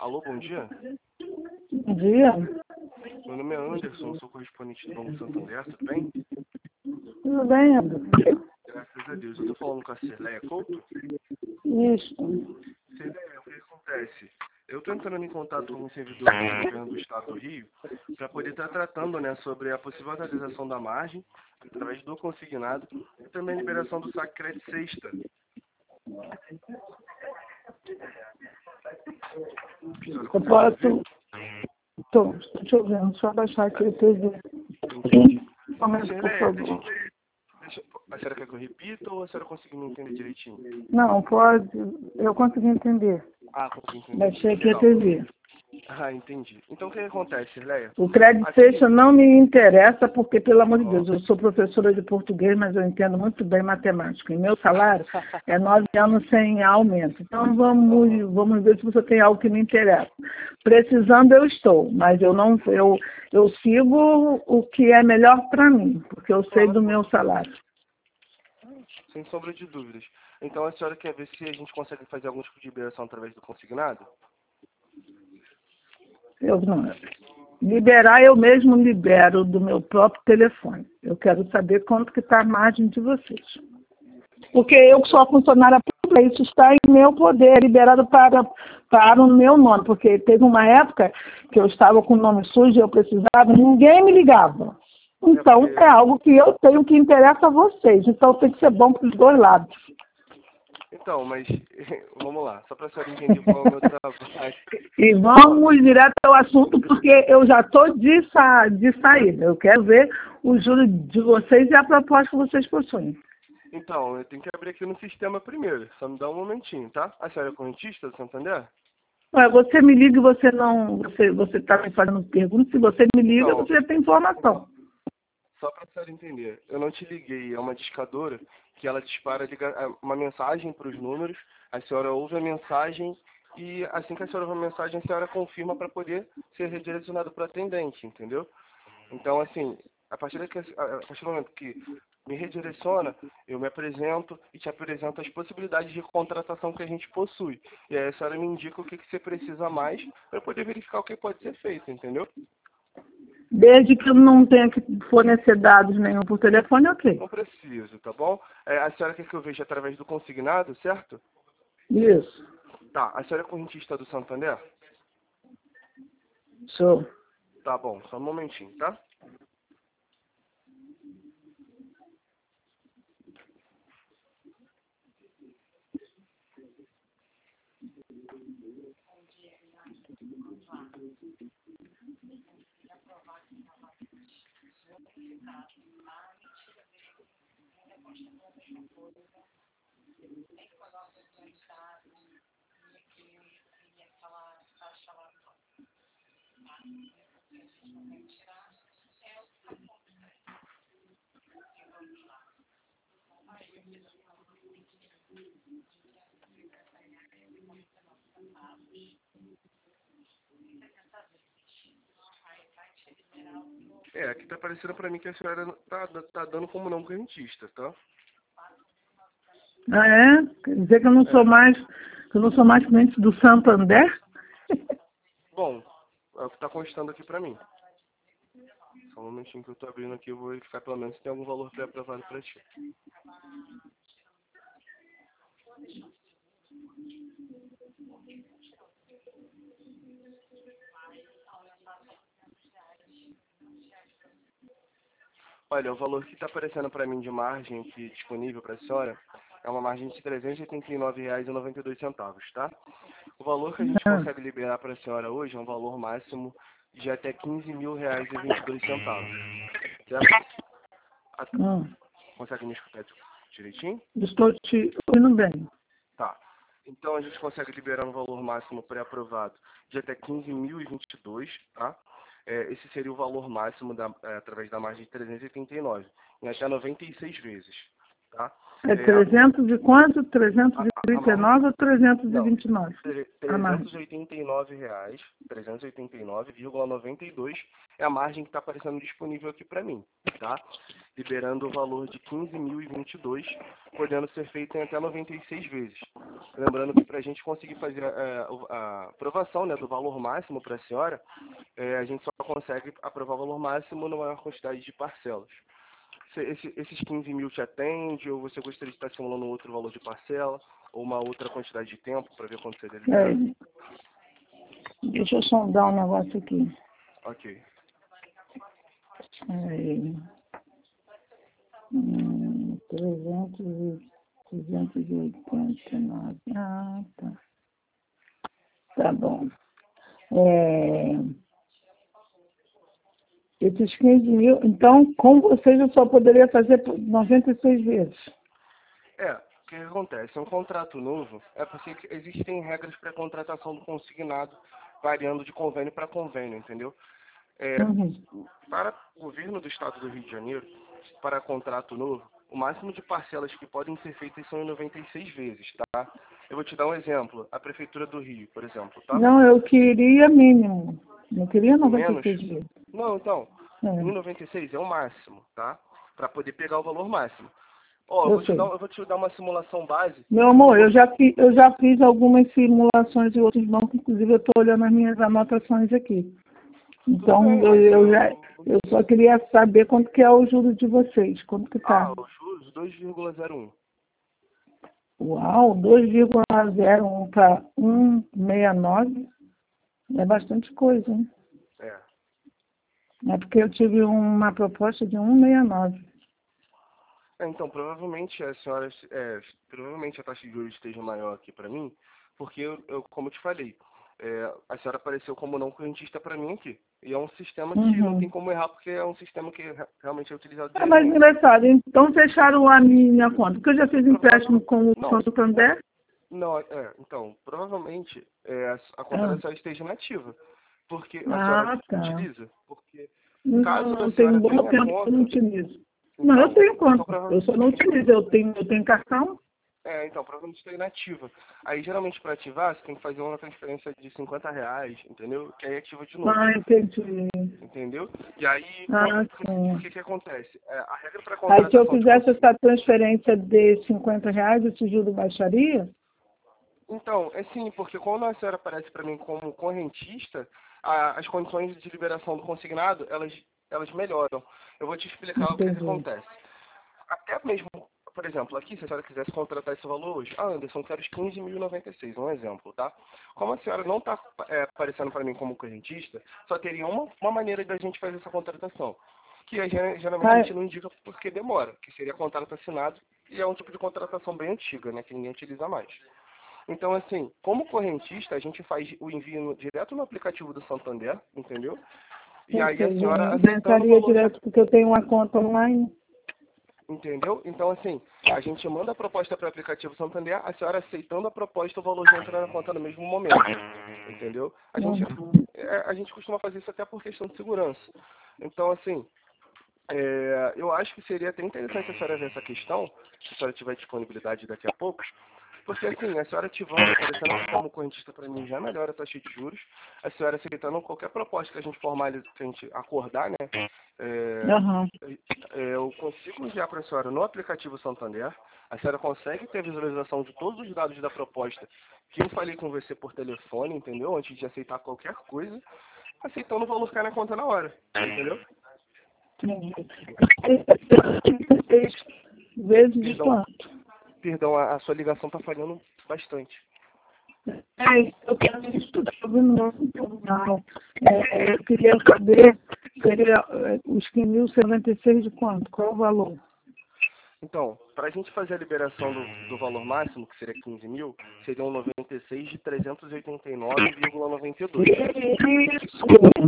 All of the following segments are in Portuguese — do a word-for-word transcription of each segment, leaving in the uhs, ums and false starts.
Alô, bom dia. Bom dia. Meu nome é Anderson, sou correspondente do Banco Santander, tudo bem? Tudo bem, Anderson? Graças a Deus. Eu estou falando com a Cirleia Couto. Isso. Cirleia, o que acontece? Eu estou entrando em contato com um servidor do governo do Estado do Rio para poder estar tratando, né, sobre a possível atualização da margem através do consignado e também a liberação do saque crédito sexta. Eu posso... Estou te ouvindo, só baixar aqui a T V. Começa, por Cirleia, favor. deixa, deixa, a senhora quer que eu repita ou a senhora conseguiu me entender direitinho? Não, pode... Eu consegui entender. Ah, consegui entender. Baixei aqui a Legal. T V. Ah, entendi. Então o que acontece, Cirleia? O crédito Aqui- sexta não me interessa porque, pelo amor de Deus, eu sou professora de português, mas eu entendo muito bem matemática. E meu salário é nove anos sem aumento. Então vamos, vamos ver se você tem algo que me interessa. Precisando eu estou, mas eu não eu, eu sigo o que é melhor para mim, porque eu sei do meu salário. Sem sombra de dúvidas. Então a senhora quer ver se a gente consegue fazer algum tipo de liberação através do consignado? Eu não. Liberar eu mesmo libero do meu próprio telefone. Eu quero saber quanto que está a margem de vocês. Porque eu que sou a funcionária pública, isso está em meu poder, liberado para, para o meu nome. Porque teve uma época que eu estava com o nome sujo e eu precisava, ninguém me ligava. Então É porque- é algo que eu tenho que interessa a vocês. Então tem que ser bom para os dois lados. Então, mas vamos lá, só para a senhora entender qual é o meu trabalho. E vamos direto ao assunto, porque eu já estou de, sa de saída. Eu quero ver o juro de vocês e a proposta que vocês possuem. Então, eu tenho que abrir aqui no sistema primeiro. Só me dá um momentinho, tá? A senhora é correntista do Santander? Olha, você me liga e você não. Você você está me fazendo pergunta. Se você me liga, Então, você já tem informação. só para a senhora entender, eu não te liguei, é uma discadora que ela dispara liga- uma mensagem para os números, a senhora ouve a mensagem e assim que a senhora ouve a mensagem, a senhora confirma para poder ser redirecionado para atendente, entendeu? Então, assim, a partir, daqui, a partir do momento que me redireciona, eu me apresento e te apresento as possibilidades de contratação que a gente possui. E aí a senhora me indica o que, que você precisa mais para poder verificar o que pode ser feito, entendeu? Desde que eu não tenha que fornecer dados nenhum por telefone, ok. Não preciso, tá bom? É, a senhora quer que eu veja através do consignado, certo? Isso. Tá, a senhora é correntista do Santander? Show. Tá bom, só um momentinho, tá? É, aqui tá aparecendo pra mim que a senhora tá, tá dando como não correntista, tá? Ah, é? Quer dizer que eu não sou É. mais, que eu não sou mais cliente do Santander? Bom, é o que tá constando aqui pra mim. Só um momentinho que eu tô abrindo aqui, eu vou verificar pelo menos se tem algum valor pré-aprovado pra ti. Olha, o valor que está aparecendo para mim de margem aqui disponível para a senhora é uma margem de trezentos e oitenta e nove reais e noventa e dois centavos, tá? O valor que a gente Ah, consegue liberar para a senhora hoje é um valor máximo de até quinze mil reais e vinte e dois centavos, certo? Ah, tá. hum. Consegue me escutar direitinho? Estou te ouvindo bem. Tá. Então a gente consegue liberar um valor máximo pré-aprovado de até quinze mil e vinte e dois, tá? É, esse seria o valor máximo da, é, através da margem de trezentos e oitenta e nove, em até noventa e seis vezes, tá? É É, a, trezentos e quanto? a, a trezentos e trinta e nove margem, ou trezentos e não, vinte e nove? A trezentos e margem. oitenta e nove reais, trezentos e oitenta e nove vírgula noventa e dois é a margem que está aparecendo disponível aqui para mim, tá? Liberando o valor de quinze mil e vinte e dois, podendo ser feito em até noventa e seis vezes. Lembrando que para a gente conseguir fazer a, a aprovação, né, do valor máximo para a senhora, é, a gente só consegue aprovar o valor máximo numa quantidade de parcelas. Se, esse, esses quinze mil te atende, ou você gostaria de estar simulando outro valor de parcela, ou uma outra quantidade de tempo para ver quanto você deve liberar? É, deixa eu sondar um negócio aqui. Ok. É, hum, trezentos e duzentos e oitenta e nove. Ah, tá. Tá bom. É, esses quinze mil, então, com vocês eu só poderia fazer por noventa e seis vezes. É, o que acontece? Um contrato novo é porque existem regras para a contratação do consignado, variando de convênio para convênio, entendeu? É, Uhum. para o governo do estado do Rio de Janeiro, para contrato novo, o máximo de parcelas que podem ser feitas são em noventa e seis vezes, tá? Eu vou te dar um exemplo. A Prefeitura do Rio, por exemplo, tá? Não, eu queria mínimo. Não queria O noventa e menos? seis vezes. Não, então, em É, noventa e seis é o máximo, tá? Para poder pegar o valor máximo. Ó, eu eu vou te dar, sei. eu vou te dar uma simulação base. Meu amor, eu já, fi, eu já fiz algumas simulações de outros bancos, inclusive eu estou olhando as minhas anotações aqui. Tudo Então, bem, eu, mas eu, já, eu... eu só queria saber quanto que é o juro de vocês, quanto que tá. Ah, os juros dois vírgula zero um. Uau, dois vírgula zero um para cento e sessenta e nove é bastante coisa, hein? É. É porque eu tive uma proposta de cento e sessenta e nove. É, então, provavelmente a senhora, é, provavelmente a taxa de juros esteja maior aqui para mim, porque, eu, eu, como eu te falei, é, a senhora apareceu como não correntista para mim aqui. E é um sistema que não tem Uhum. como errar, porque é um sistema que re- realmente é utilizado É mais diariamente. engraçado, então fecharam a minha conta, porque eu já fiz empréstimo Provavelmente, com o não, Santander. não, é, então, provavelmente é, a, a conta Ah, da senhora esteja inativa, porque a senhora ah, tá. utiliza, porque Não, caso a não tem um senhora bom tenha tempo que eu não conta, utilizo. Não, eu então, tenho então conta. Eu provavelmente só não utilizo. Eu tenho, eu tenho cartão. É, então, provavelmente está inativa. Aí, geralmente, para ativar, você tem que fazer uma transferência de cinquenta reais, entendeu? Que aí ativa de novo, Ah, entendi. entendeu? E aí, Ah, o sim. que que acontece? É, a regra para Aí se eu contratação de fizesse consignado... essa transferência de cinquenta reais, esse juro baixaria? Então, é sim, porque quando a senhora aparece para mim como correntista, a- as condições de liberação do consignado, elas, elas melhoram. Eu vou te explicar o que que Entendi. acontece. Até mesmo, por exemplo, aqui, se a senhora quisesse contratar esse valor hoje, ah, Anderson, quero os quinze mil e noventa e seis, um exemplo, tá? Como a senhora não está aparecendo para mim como correntista, só teria uma, uma maneira da gente fazer essa contratação, que é, ge- geralmente a Ah, gente não indica porque demora, que seria contrato assinado, e é um tipo de contratação bem antiga, né, que ninguém utiliza mais. Então, assim, como correntista, a gente faz o envio no- direto no aplicativo do Santander, entendeu? E ou aí a seja, senhora eu aceitando o entraria valor já. direto porque eu tenho uma conta online. Entendeu? Então, assim, a gente manda a proposta para o aplicativo Santander, a senhora aceitando a proposta, o valor já entra na conta no mesmo momento. Entendeu? A gente, Uhum. é, a gente costuma fazer isso até por questão de segurança. Então, assim, é, eu acho que seria até interessante a senhora ver essa questão, se a senhora tiver disponibilidade daqui a pouco, porque assim, a senhora ativando, aparecendo aqui como correntista para mim já melhora a taxa de juros, a senhora aceitando qualquer proposta que a gente formalize, que a gente acordar, né? É, Aham. é, eu consigo enviar para a senhora no aplicativo Santander, a senhora consegue ter visualização de todos os dados da proposta que eu falei com você por telefone, entendeu? Antes de aceitar qualquer coisa, aceitando o valor que cai na conta na hora, entendeu? Entendi. Seis vezes de Perdão, quanto? perdão, a, a sua ligação está falhando bastante. É, eu quero estudar sobre o nosso tribunal. É, eu queria saber, seria é, os quinze mil e setenta e seis de quanto? Qual o valor? Então, para a gente fazer a liberação do, do valor máximo, que seria quinze mil, seriam noventa e seis de trezentos e oitenta e nove vírgula noventa e dois. Isso.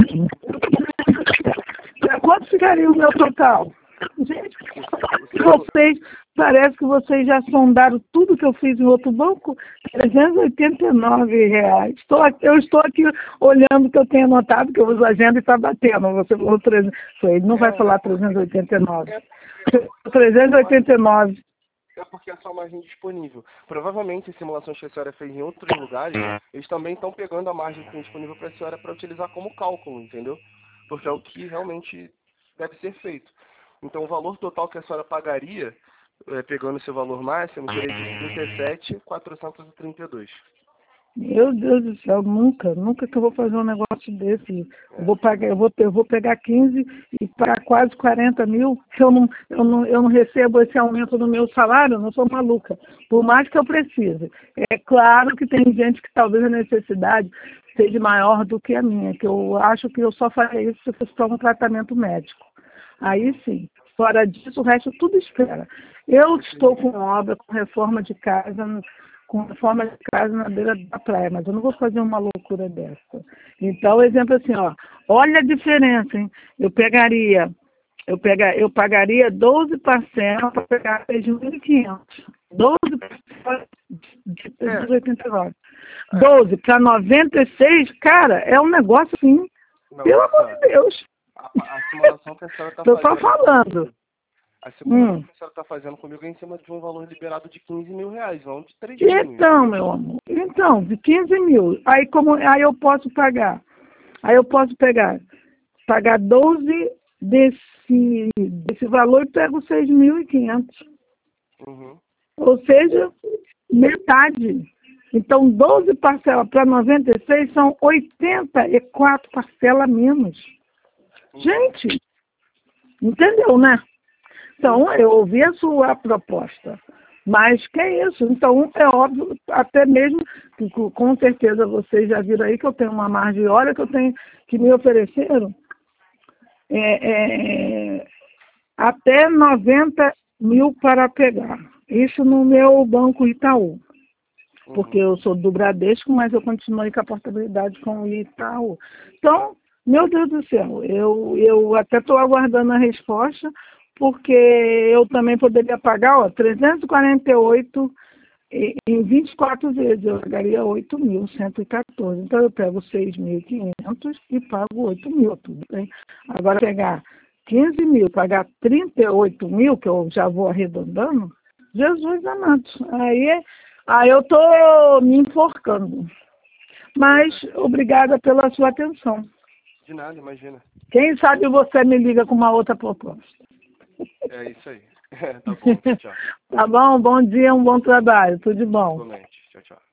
É, quanto ficaria o meu total? Gente, O, o seu, to- vocês, parece que vocês já sondaram tudo que eu fiz em outro banco, trezentos e oitenta e nove reais. Estou aqui, eu estou aqui olhando o que eu tenho anotado, que eu uso a agenda e está batendo. Você falou trezentos, ele não vai é, é falar porque, trezentos e oitenta e nove. é porque trezentos e oitenta e nove. é porque é só margem disponível. Provavelmente, as simulações que a senhora fez em outros lugares, eles também estão pegando a margem que tem disponível para a senhora para utilizar como cálculo, entendeu? Porque é o que realmente deve ser feito. Então, o valor total que a senhora pagaria é, pegando seu valor máximo, seria de trinta e sete mil quatrocentos e trinta e dois. Meu Deus do céu, nunca, nunca que eu vou fazer um negócio desse. Eu vou pagar, eu vou, eu vou pegar quinze e pagar quase quarenta mil. Eu não, eu, não, eu não recebo esse aumento no meu salário, eu não sou maluca. Por mais que eu precise. É claro que tem gente que talvez a necessidade seja maior do que a minha, que eu acho que eu só faria isso se fosse para um tratamento médico. Aí sim. Fora disso, o resto tudo espera. Eu estou com obra, com reforma de casa, com reforma de casa na beira da praia, mas eu não vou fazer uma loucura dessa. Então, exemplo assim, ó, olha a diferença, hein? Eu pegaria, eu, pega, eu pagaria doze parcelas para pegar seis mil e quinhentos. doze parcelas de trezentos e oitenta e nove. doze para noventa e seis, cara, é um negócio assim, não, pelo amor de Deus. A, a simulação que a senhora está fazendo... Estou só falando. A simulação hum. que a senhora está fazendo comigo é em cima de um valor liberado de quinze mil reais, não de três mil. Então, meu amor, então, de quinze mil. Aí, como, aí eu posso pagar, aí eu posso pegar, pagar doze desse, desse valor e pego seis mil e quinhentos. Uhum. Ou seja, metade. Então, doze parcelas para noventa e seis são oitenta e quatro parcelas menos. Uhum. Gente, entendeu, né? Então, eu ouvi a sua proposta, mas que é isso? Então, é óbvio, até mesmo, que com certeza vocês já viram aí que eu tenho uma margem, olha que eu tenho, que me ofereceram, é, é, até noventa mil para pegar. Isso no meu banco Itaú, porque eu sou do Bradesco, mas eu continuo com a portabilidade com o Itaú. Então, meu Deus do céu, eu, eu até estou aguardando a resposta, porque eu também poderia pagar, ó, trezentos e quarenta e oito em vinte e quatro vezes, eu pagaria oito mil cento e quatorze. Então, eu pego seis mil e quinhentos e pago oito mil, tudo bem? Agora, pegar quinze mil, pagar trinta e oito mil, que eu já vou arredondando, Jesus amado. Aí, aí eu estou me enforcando. Mas, obrigada pela sua atenção. De nada, imagina. Quem sabe você me liga com uma outra proposta. É isso aí. Tá bom, tchau. Tá bom, bom dia, um bom trabalho. Tudo de bom. Igualmente. Tchau, tchau.